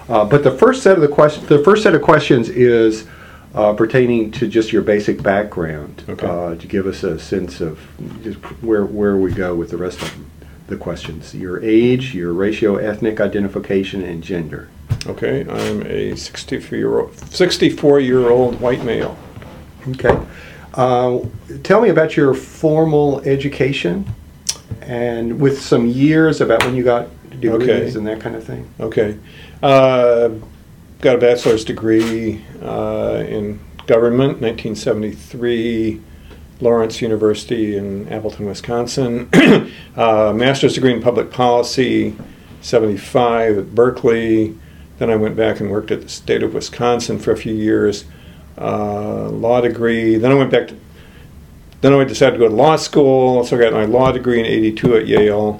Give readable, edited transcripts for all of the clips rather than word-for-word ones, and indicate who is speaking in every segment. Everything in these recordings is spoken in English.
Speaker 1: But the first set of questions is pertaining to just your basic background.
Speaker 2: Okay.
Speaker 1: To give us a sense of just where we go with the rest of the questions. Your age, your racial ethnic identification, and gender.
Speaker 2: Okay, I'm a 64-year-old white male.
Speaker 1: Okay. Tell me about your formal education, and with some years about when you got degrees and that kind of thing.
Speaker 2: Okay. Got a bachelor's degree in government, 1973, Lawrence University in Appleton, Wisconsin. Master's degree in public policy, 75 at Berkeley. Then I went back and worked at the state of Wisconsin for a few years. Law degree. Then I decided to go to law school, so I got my law degree in 82 at Yale.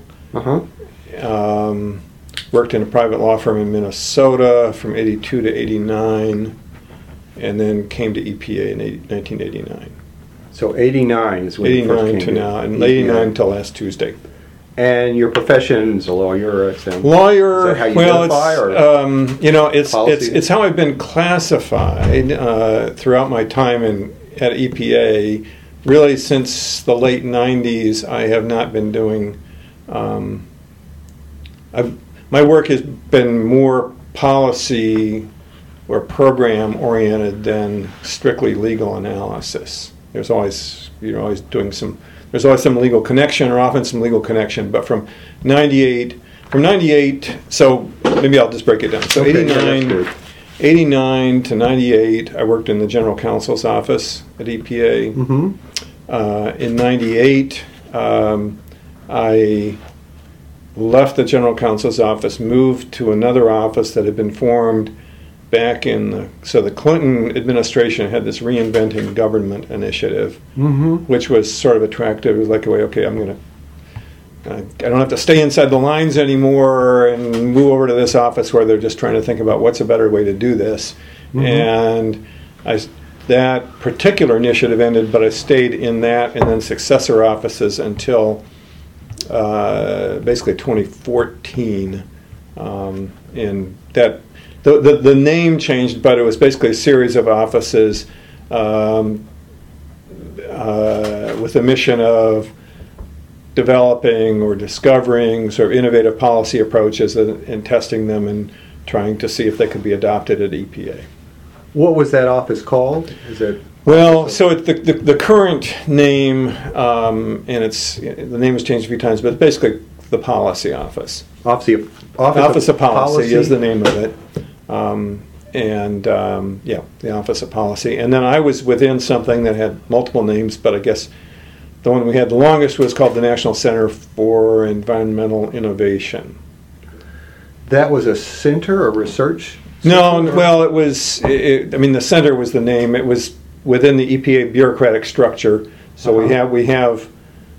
Speaker 2: Worked in a private law firm in Minnesota from 82 to 89, and then came to EPA in 1989.
Speaker 1: So 89 is when you first came
Speaker 2: to now, and 89 until last Tuesday.
Speaker 1: And your profession is a lawyer.
Speaker 2: Lawyer.
Speaker 1: Is that how you
Speaker 2: well,
Speaker 1: identify,
Speaker 2: it's how I've been classified throughout my time at EPA. Really, since the late 90s, I have not been doing. My work has been more policy or program oriented than strictly legal analysis. There's always doing some. There's always some legal connection, or often some legal connection. But from 98, so maybe I'll just break it down. So
Speaker 1: okay,
Speaker 2: 89 to 98, I worked in the general counsel's office at EPA. In 98, I left the general counsel's office, moved to another office that had been formed back in the Clinton administration had this reinventing government initiative, which was sort of attractive. It was like, okay, I don't have to stay inside the lines anymore and move over to this office where they're just trying to think about what's a better way to do this. And that particular initiative ended, but I stayed in that and then successor offices until basically 2014. And that the name changed, but it was basically a series of offices with a mission of developing or discovering sort of innovative policy approaches and testing them and trying to see if they could be adopted at EPA.
Speaker 1: What was that office called?
Speaker 2: Well, so the current name, and the name has changed a few times, but it's basically the Policy Office. Office of Policy is the name of it. The Office of Policy. And then I was within something that had multiple names, but I guess the one we had the longest was called the National Center for Environmental Innovation.
Speaker 1: That was a center, a research center?
Speaker 2: No, well, it was, the center was the name. It was within the EPA bureaucratic structure. So we have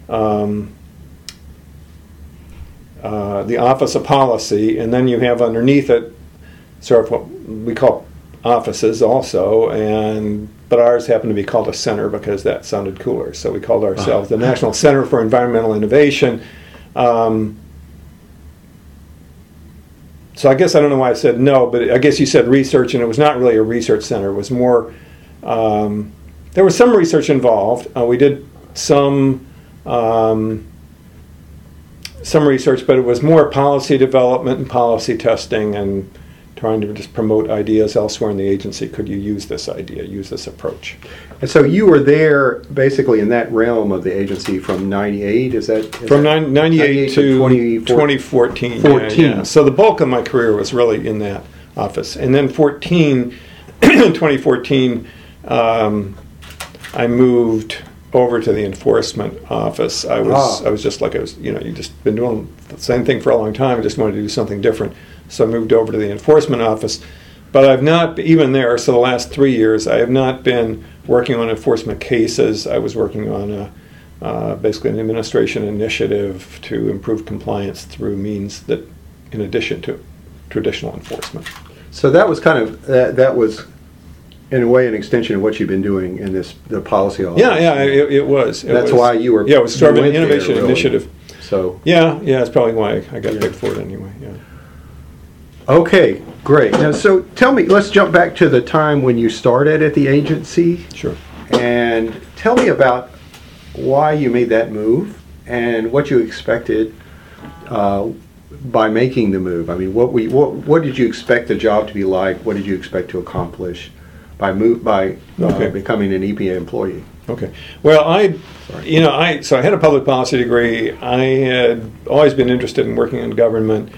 Speaker 2: the Office of Policy, and then you have underneath it sort of what we call offices also, but ours happened to be called a center because that sounded cooler. So we called ourselves the National Center for Environmental Innovation. So I guess I don't know why I said no, but I guess you said research, and it was not really a research center. It was more, there was some research involved. We did some research, but it was more policy development and policy testing and trying to just promote ideas elsewhere in the agency. Could you use this idea, use this approach?
Speaker 1: And so you were there basically in that realm of the agency from 98,
Speaker 2: From 98 to 2014. Yeah. So the bulk of my career was really in that office. And then 2014, I moved over to the enforcement office. I was just like, you just been doing the same thing for a long time. I just wanted to do something different. So I moved over to the enforcement office. But I've not, even there, so the last 3 years, I have not been working on enforcement cases. I was working on basically an administration initiative to improve compliance through means that, in addition to traditional enforcement.
Speaker 1: So that was kind of, that was in a way an extension of what you've been doing in the policy office.
Speaker 2: It was.
Speaker 1: That's why you were.
Speaker 2: Yeah, it was sort of an innovation initiative.
Speaker 1: So.
Speaker 2: Yeah, it's probably why I got picked for it anyway. Yeah.
Speaker 1: Okay, great. Now, so tell me, let's jump back to the time when you started at the agency.
Speaker 2: Sure.
Speaker 1: And tell me about why you made that move and what you expected by making the move. I mean, what did you expect the job to be like? What did you expect to accomplish by becoming an EPA employee?
Speaker 2: Okay. Well, so I had a public policy degree. I had always been interested in working in government.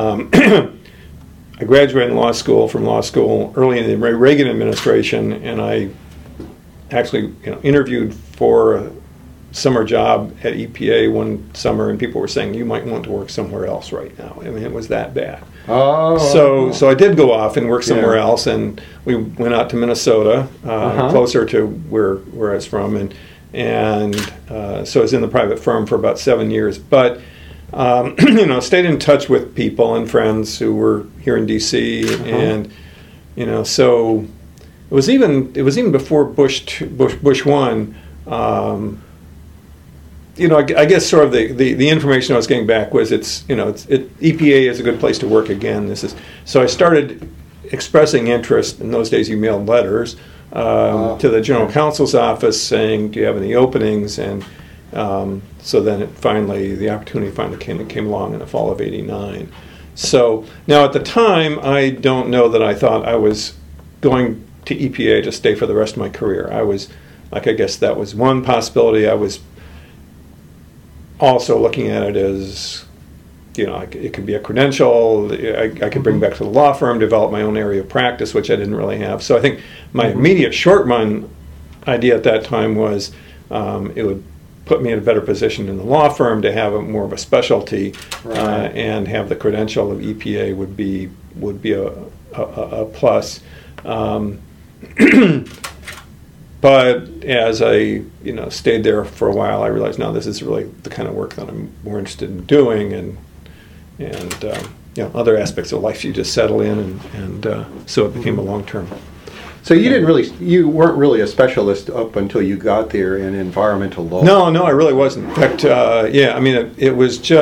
Speaker 2: I graduated from law school early in the Reagan administration, and I actually interviewed for a summer job at EPA one summer, and people were saying, you might want to work somewhere else right now. I mean, it was that bad. So I did go off and work somewhere else, and we went out to Minnesota, closer to where I was from, and so I was in the private firm for about 7 years. But stayed in touch with people and friends who were here in D.C. And so it was even before Bush won. I guess sort of the information I was getting back was EPA is a good place to work again. So I started expressing interest. In those days, you mailed letters to the general counsel's office saying, "Do you have any openings?" And so then the opportunity finally came along in the fall of '89. So now at the time, I don't know that I thought I was going to EPA to stay for the rest of my career. I guess that was one possibility. I was also looking at it as, it could be a credential. I could bring back to the law firm, develop my own area of practice, which I didn't really have. So I think my immediate short run idea at that time was it would put me in a better position in the law firm to have more of a specialty, and have the credential of EPA would be a plus. But as I stayed there for a while, I realized, no, this is really the kind of work that I'm more interested in doing, and other aspects of life you just settle in, and so it became a long term.
Speaker 1: So you weren't really a specialist up until you got there in environmental law.
Speaker 2: No, I really wasn't. In fact, it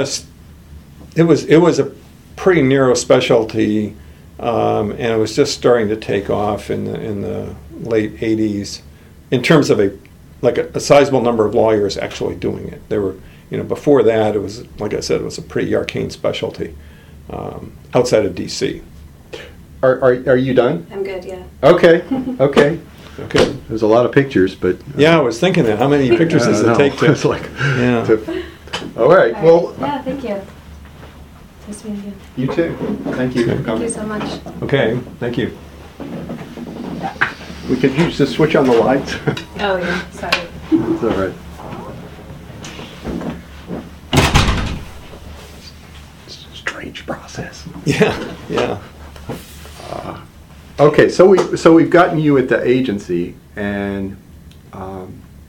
Speaker 2: was a pretty narrow specialty, and it was just starting to take off in the late '80s. In terms of a sizable number of lawyers actually doing it. There were, before that, it was, like I said, it was a pretty arcane specialty outside of D.C.
Speaker 1: Are you done?
Speaker 3: I'm good, yeah.
Speaker 1: Okay.
Speaker 2: Okay.
Speaker 1: There's a lot of pictures, but
Speaker 2: I was thinking that. How many pictures does it take to?
Speaker 1: It's like,
Speaker 2: yeah.
Speaker 1: All right. Well.
Speaker 3: Yeah, thank you. Nice to meet you.
Speaker 1: You too. Thank you for coming.
Speaker 3: Thank you so much.
Speaker 2: Okay. Thank you.
Speaker 1: We could use the switch on the lights.
Speaker 3: Oh yeah, sorry.
Speaker 1: It's all right. It's a strange process.
Speaker 2: Yeah.
Speaker 1: Okay, so we've gotten you at the agency, and I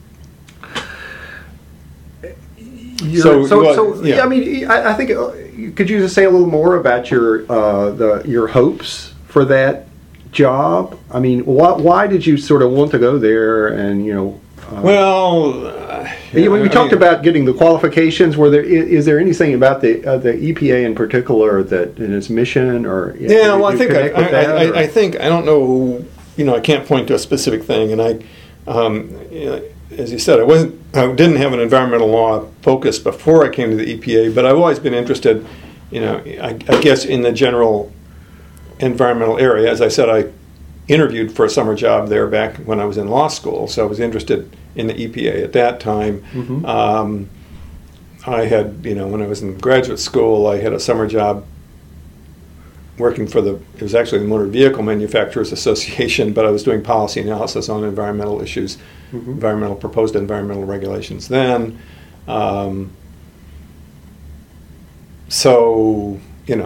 Speaker 1: mean, I think could you just say a little more about your hopes for that job? I mean, why did you sort of want to go there? And we talked about getting the qualifications. Is there anything about the EPA in particular that in its mission or?
Speaker 2: I think I don't know. I can't point to a specific thing, and as you said, I didn't have an environmental law focus before I came to the EPA, but I've always been interested. I guess in the general environmental area. As I said, I interviewed for a summer job there back when I was in law school, so I was interested in the EPA at that time. Mm-hmm. I had, when I was in graduate school, I had a summer job working for it was actually the Motor Vehicle Manufacturers Association, but I was doing policy analysis on environmental issues, proposed environmental regulations then. So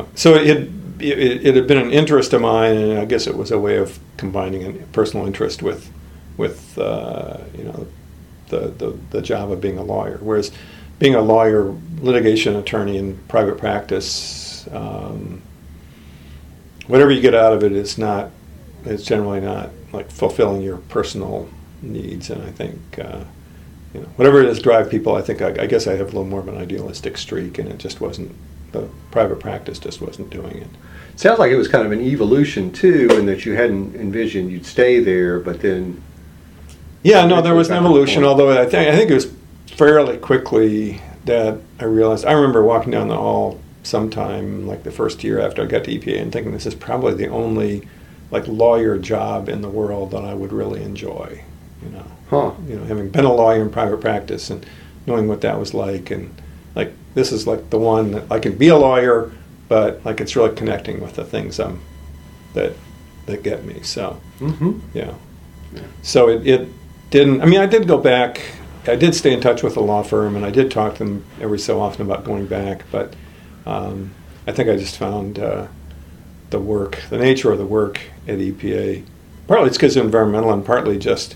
Speaker 2: it had been an interest of mine, and I guess it was a way of combining a personal interest with the job of being a lawyer. Whereas being a lawyer, litigation attorney in private practice, whatever you get out of it is generally not like fulfilling your personal needs. And I think whatever it is drive people, I guess I have a little more of an idealistic streak, and it just wasn't. The private practice just wasn't doing it.
Speaker 1: Sounds like it was kind of an evolution too, and that you hadn't envisioned you'd stay there, but then.
Speaker 2: Yeah, no, there was an
Speaker 1: Got to the
Speaker 2: evolution,
Speaker 1: point.
Speaker 2: although I think it was fairly quickly that I realized. I remember walking down the hall sometime, like the first year after I got to EPA, and thinking this is probably the only like lawyer job in the world that I would really enjoy.
Speaker 1: Huh.
Speaker 2: Having been a lawyer in private practice and knowing what that was like, and like this is like the one that I can be a lawyer, but like it's really connecting with the things that get me. So
Speaker 1: Mm-hmm.
Speaker 2: yeah. So it didn't. I mean, I did go back. I did stay in touch with the law firm, and I did talk to them every so often about going back. But I think I just found the nature of the work at EPA. Partly it's because of environmental, and partly just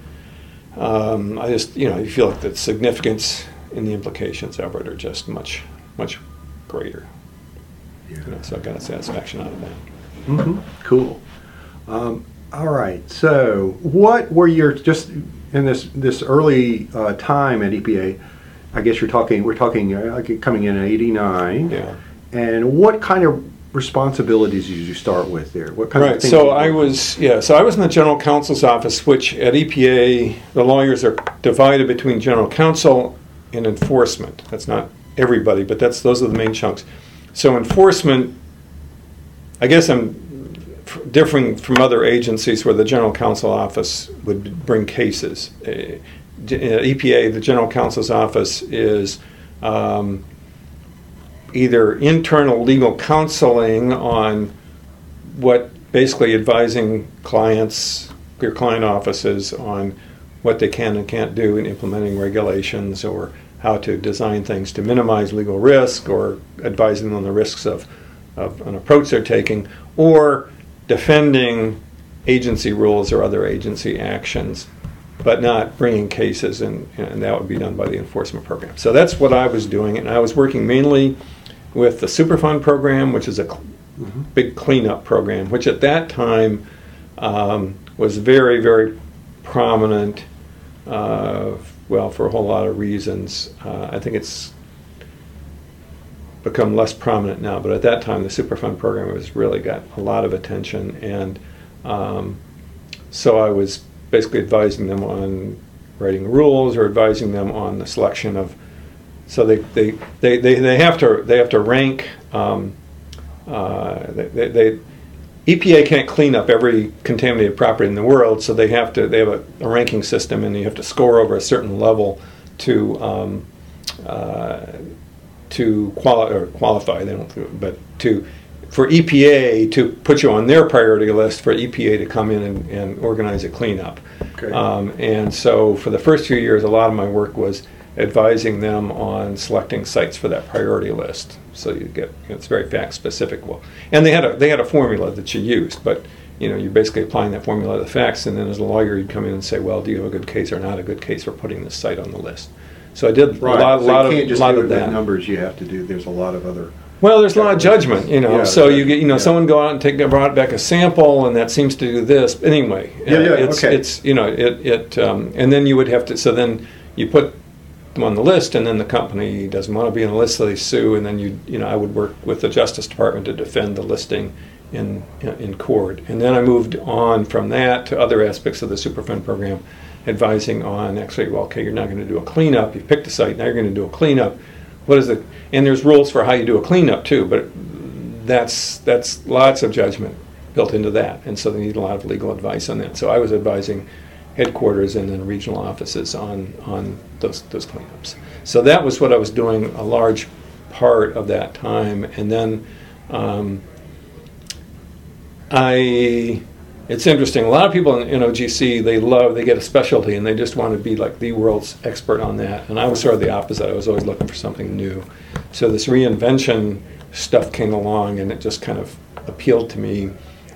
Speaker 2: you feel like the significance and the implications of it are just much greater.
Speaker 1: Yeah.
Speaker 2: So I got a satisfaction out of that.
Speaker 1: Mm-hmm. Cool. All right. So, what were your just in this early time at EPA? I guess we're talking coming in '89.
Speaker 2: Yeah.
Speaker 1: And what kind of responsibilities did you start with there? What kind of
Speaker 2: Right.
Speaker 1: things?
Speaker 2: So I was in the general counsel's office, which at EPA the lawyers are divided between general counsel and enforcement. That's not everybody, but those are the main chunks. So enforcement, I guess I'm differing from other agencies where the general counsel office would bring cases. EPA, the general counsel's office is either internal legal counseling on what basically advising your client offices on what they can and can't do in implementing regulations, or how to design things to minimize legal risk, or advising them on the risks of an approach they're taking, or defending agency rules or other agency actions, but not bringing cases, and that would be done by the enforcement program. So that's what I was doing, and I was working mainly with the Superfund program, which is a big cleanup program, which at that time was very, very prominent, for a whole lot of reasons. I think it's become less prominent now, but at that time the Superfund program was really got a lot of attention, and so I was basically advising them on writing rules or advising them on the selection of. So they have to rank. EPA can't clean up every contaminated property in the world, so they have a ranking system, and you have to score over a certain level to qualify. They don't, but for EPA to put you on their priority list, for EPA to come in and organize a cleanup.
Speaker 1: Okay.
Speaker 2: And so for the first few years, a lot of my work was advising them on selecting sites for that priority list. So you get, it's very fact specific. Well, and they had a formula that you used, but you're basically applying that formula to the facts, and then as a lawyer you'd come in and say, well, do you have a good case or not a good case for putting this site on the list? So I did
Speaker 1: Right.
Speaker 2: a lot
Speaker 1: you can't just
Speaker 2: of
Speaker 1: do the
Speaker 2: that.
Speaker 1: numbers. You have to do. There's a lot of other.
Speaker 2: Well, there's a lot of judgment,
Speaker 1: Yeah,
Speaker 2: so you get,
Speaker 1: yeah.
Speaker 2: someone go out and brought back a sample, and that seems to do this. But anyway,
Speaker 1: okay.
Speaker 2: And then you would have to. So then you put them on the list, and then the company doesn't want to be on the list, so they sue, and then I would work with the Justice Department to defend the listing in court. And then I moved on from that to other aspects of the Superfund program, advising on actually, well, okay, you're not going to do a cleanup. You picked a site, now you're going to do a cleanup. And there's rules for how you do a cleanup too, but that's lots of judgment built into that, and so they need a lot of legal advice on that. So I was advising headquarters and then regional offices on those cleanups. So that was what I was doing a large part of that time, and then it's interesting. A lot of people in OGC, they get a specialty and they just want to be like the world's expert on that. And I was sort of the opposite. I was always looking for something new. So this reinvention stuff came along, and it just kind of appealed to me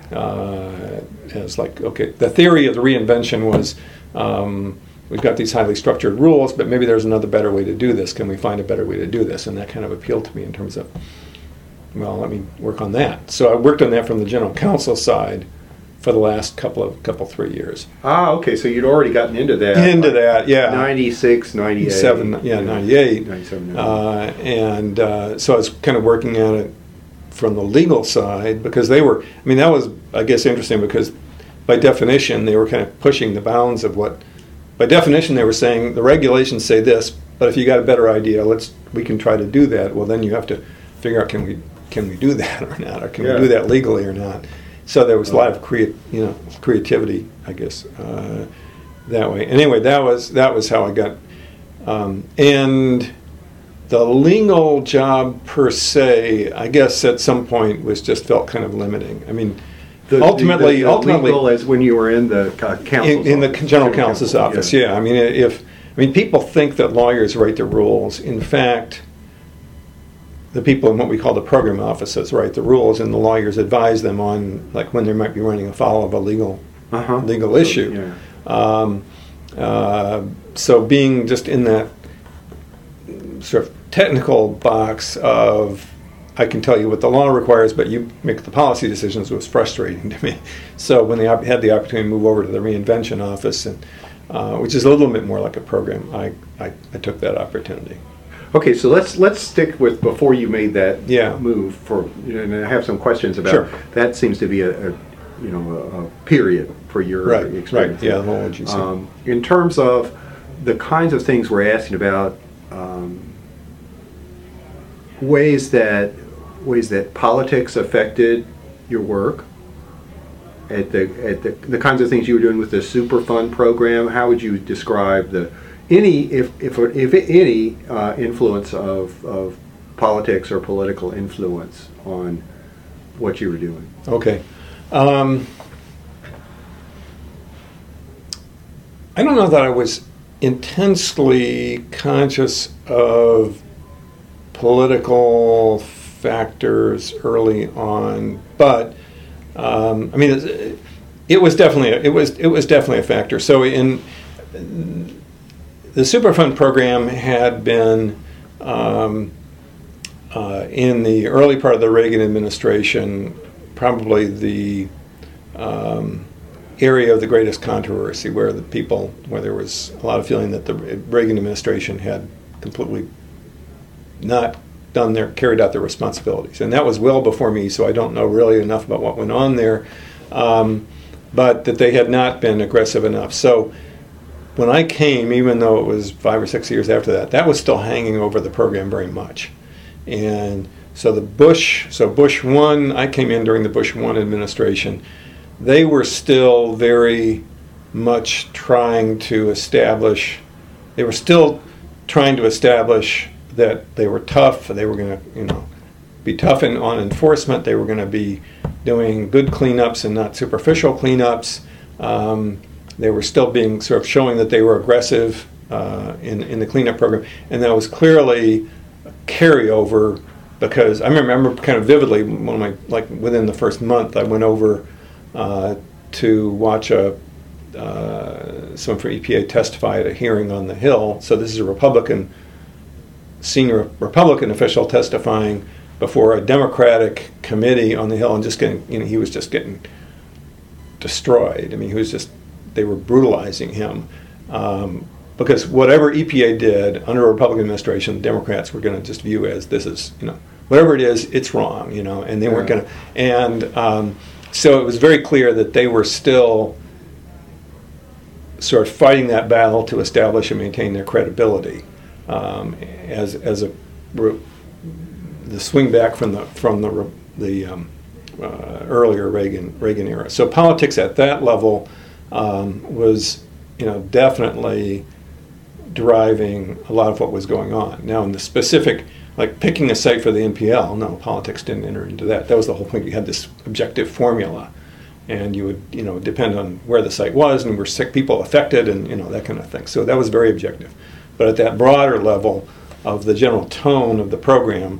Speaker 2: as like, okay, the theory of the reinvention was we've got these highly structured rules, but maybe there's another better way to do this. Can we find a better way to do this? And that kind of appealed to me in terms of, well, let me work on that. So I worked on that from the general counsel side for the last couple 3 years.
Speaker 1: Ah, okay. So you'd already gotten into that.
Speaker 2: Yeah.
Speaker 1: 96, 98.
Speaker 2: 98.
Speaker 1: 97, 98.
Speaker 2: So I was kind of working at it from the legal side, because they were, I mean, that was, I guess, interesting, because by definition, they were kind of pushing the bounds of what, by definition, they were saying, the regulations say this, but if you got a better idea, we can try to do that. Well, then you have to figure out, can we do that or not, or can we do that legally or not? So there was a lot of creativity, I guess, that way. Anyway, that was how I got, and the legal job per se, I guess at some point was felt kind of limiting. I mean, ultimately,
Speaker 1: legal as when you were in the counsel's
Speaker 2: in the
Speaker 1: office.
Speaker 2: general counsel's office. Yeah, I mean, people think that lawyers write the rules. In fact, the people in what we call the program offices write the rules, and the lawyers advise them on, like, when they might be running afoul of a legal issue.
Speaker 1: Yeah.
Speaker 2: So being just in that sort of technical box of, I can tell you what the law requires, but you make the policy decisions, was frustrating to me. So when they had the opportunity to move over to the reinvention office, and which is a little bit more like a program, I took that opportunity.
Speaker 1: Okay, so let's stick with before you made that
Speaker 2: Yeah.
Speaker 1: move. And I have some questions about
Speaker 2: Sure.
Speaker 1: that. Seems to be a period for your experience.
Speaker 2: Right. Yeah, the whole agency.
Speaker 1: In terms of the kinds of things we're asking about, ways that politics affected your work, at the kinds of things you were doing with the Superfund program. How would you describe any influence of politics or political influence on what you were doing?
Speaker 2: Okay. I don't know that I was intensely conscious of political factors early on, but I mean, it was definitely a factor. So in the Superfund program had been in the early part of the Reagan administration, probably the area of the greatest controversy, where there was a lot of feeling that the Reagan administration had completely not carried out their responsibilities. And that was well before me, so I don't know really enough about what went on there, but that they had not been aggressive enough. So when I came, even though it was 5 or 6 years after that, that was still hanging over the program very much. And so Bush 1, I came in during the Bush 1 administration. They were still very much trying to establish that they were tough. They were going to, be tough on enforcement. They were going to be doing good cleanups and not superficial cleanups. They were still being sort of showing that they were aggressive in the cleanup program, and that was clearly a carryover, because I remember kind of vividly within the first month, I went over to watch someone from EPA testify at a hearing on the Hill. So this is a senior Republican official testifying before a Democratic committee on the Hill, and he was just getting destroyed. I mean, they were brutalizing him, because whatever EPA did under a Republican administration, the Democrats were going to just view as, this is, whatever it is, it's wrong, and they weren't going to, and so it was very clear that they were still sort of fighting that battle to establish and maintain their credibility, as the swing back from the earlier Reagan era. So politics at that level was definitely driving a lot of what was going on. Now in the specific, like picking a site for the NPL, no, politics didn't enter into that. That was the whole point. You had this objective formula, and you would depend on where the site was and were sick people affected, and that kind of thing. So that was very objective. But at that broader level of the general tone of the program,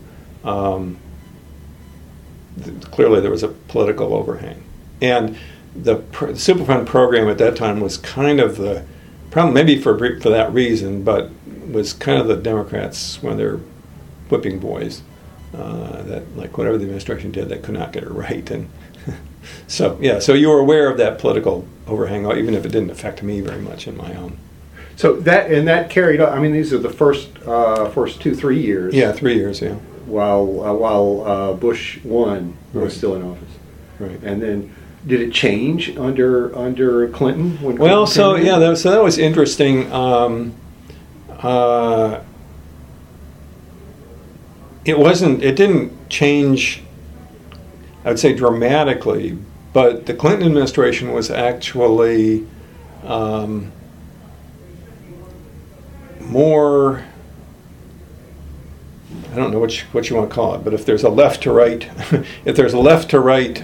Speaker 2: clearly there was a political overhang. And the Superfund program at that time was kind of the, probably maybe for that reason, but was kind of the Democrats, one of their whipping boys, that like whatever the administration did, they could not get it right. And so you were aware of that political overhang, even if it didn't affect me very much in my own.
Speaker 1: So that carried on. I mean, these are the first 2-3 years.
Speaker 2: Yeah, 3 years. Yeah.
Speaker 1: while Bush 1 was
Speaker 2: Right.
Speaker 1: still in office.
Speaker 2: Right.
Speaker 1: And then, did it change under Clinton? When
Speaker 2: Well,
Speaker 1: Clinton
Speaker 2: so
Speaker 1: came in?
Speaker 2: yeah, that was interesting. It didn't change, I would say, dramatically, but the Clinton administration was actually more, I don't know what you want to call it, but if there's a left to right, if there's a left to right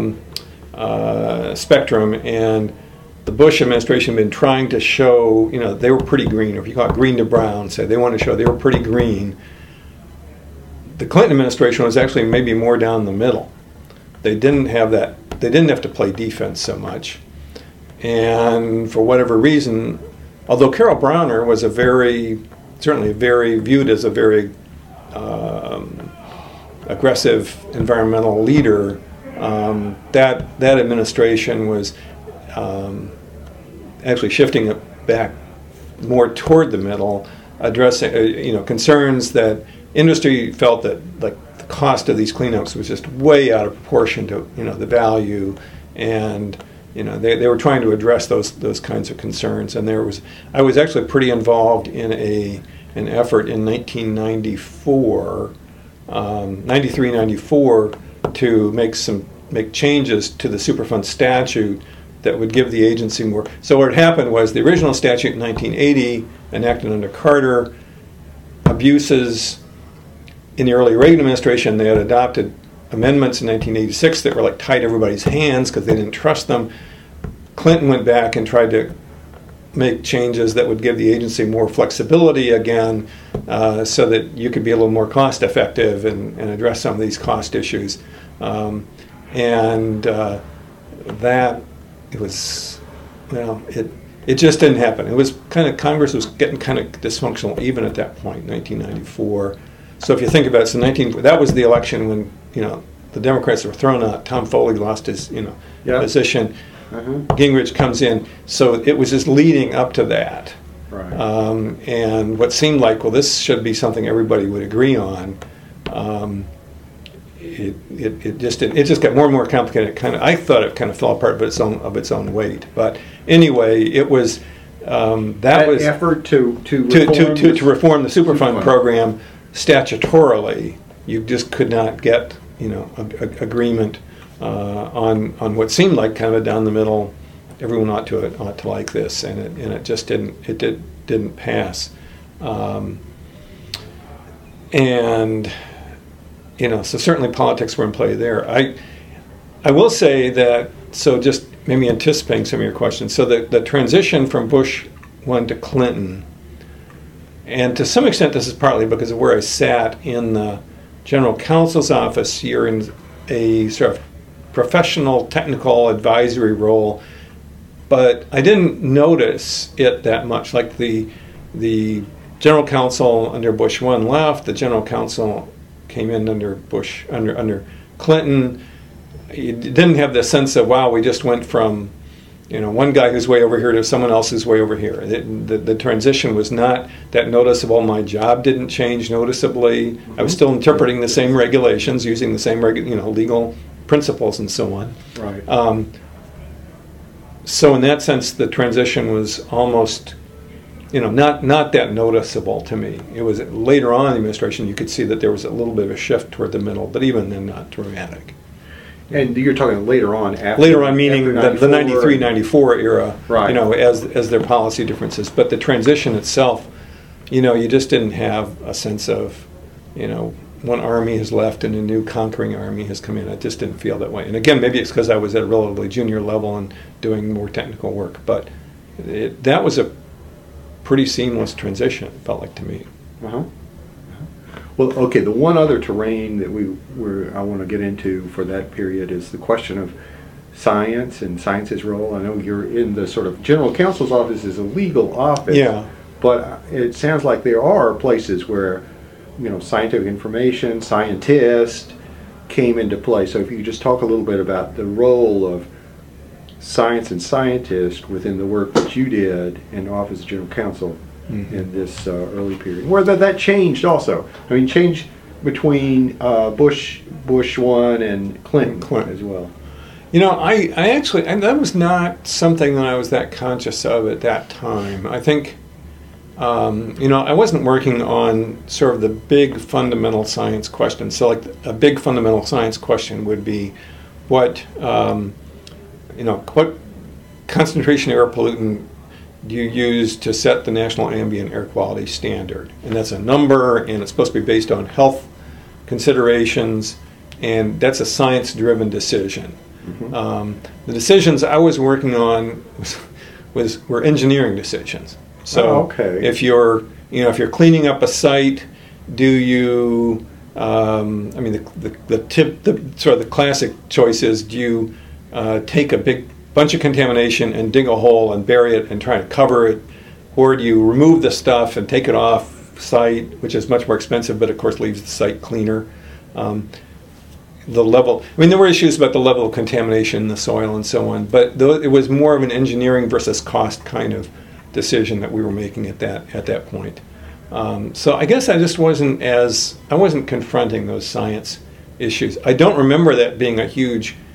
Speaker 2: spectrum, and the Bush administration had been trying to show, they were pretty green, or if you call it green to brown, say they wanted to show they were pretty green. The Clinton administration was actually maybe more down the middle. They didn't have to play defense so much. And for whatever reason, although Carol Browner was certainly viewed as a very aggressive environmental leader, that administration was actually shifting it back more toward the middle, addressing concerns that industry felt that, like, the cost of these cleanups was just way out of proportion to the value, and they were trying to address those kinds of concerns. And I was actually pretty involved in an effort in 1994, 93, 94, to make changes to the Superfund statute that would give the agency more. So what happened was the original statute in 1980, enacted under Carter, abuses in the early Reagan administration, they had adopted amendments in 1986 that were like tied everybody's hands because they didn't trust them. Clinton went back and tried to make changes that would give the agency more flexibility again, so that you could be a little more cost effective and address some of these cost issues. It just didn't happen. It was Congress was getting kind of dysfunctional even at that point, 1994. So if you think about it, that was the election when the Democrats were thrown out. Tom Foley lost his position. Gingrich comes in. So it was just leading up to that.
Speaker 1: Right.
Speaker 2: And what seemed like, well, this should be something everybody would agree on. It just got more and more complicated. I thought it kind of fell apart of its own weight. But anyway, it was that was
Speaker 1: effort to
Speaker 2: reform the Superfund program statutorily. You just could not get agreement on what seemed like kind of a down the middle. Everyone ought to like this, and it just didn't pass. So certainly politics were in play there. I will say that, so just maybe anticipating some of your questions, so the transition from Bush 1 to Clinton, and to some extent this is partly because of where I sat in the General Counsel's office. You're in a sort of professional technical advisory role, but I didn't notice it that much. Like the General Counsel under Bush 1 left, the General Counsel came in under Clinton. You didn't have the sense of, wow, we just went from one guy who's way over here to someone else who's way over here. The transition was not that noticeable. My job didn't change noticeably. I was still interpreting the same regulations, using the same legal principles and so on.
Speaker 1: Right.
Speaker 2: So in that sense, the transition was almost not that noticeable to me. It was later on in the administration you could see that there was a little bit of a shift toward the middle, but even then not dramatic.
Speaker 1: And you're talking later on,
Speaker 2: meaning the 93, 94 era,
Speaker 1: right.
Speaker 2: As their policy differences. But the transition itself, you just didn't have a sense of, one army has left and a new conquering army has come in. I just didn't feel that way. And again, maybe it's because I was at a relatively junior level and doing more technical work. But that was a pretty seamless transition, it felt like to me.
Speaker 1: Uh-huh. Well, okay, the one other terrain that I want to get into for that period is the question of science and science's role. I know you're in the sort of General Counsel's office is a legal office.
Speaker 2: Yeah.
Speaker 1: But it sounds like there are places where, scientific information, scientists came into play. So if you could just talk a little bit about the role of science and scientists within the work that you did in the Office of General Counsel in this early period, where that changed also. I mean, between Bush 1 and Clinton
Speaker 2: Clinton.
Speaker 1: as well.
Speaker 2: I actually, and that was not something that I was that conscious of at that time. I think, I wasn't working on sort of the big fundamental science questions. So, like, a big fundamental science question would be, what concentration air pollutant do you use to set the national ambient air quality standard? And that's a number, and it's supposed to be based on health considerations, and that's a science-driven decision. The decisions I was working on were engineering decisions. So
Speaker 1: okay.
Speaker 2: if you're cleaning up a site, do you the classic choice is, do you take a big bunch of contamination and dig a hole and bury it and try to cover it, or do you remove the stuff and take it off site, which is much more expensive, but of course leaves the site cleaner. The level, there were issues about the level of contamination in the soil and so on, but it was more of an engineering versus cost kind of decision that we were making at that point. So I guess I wasn't confronting those science issues. I don't remember that being a huge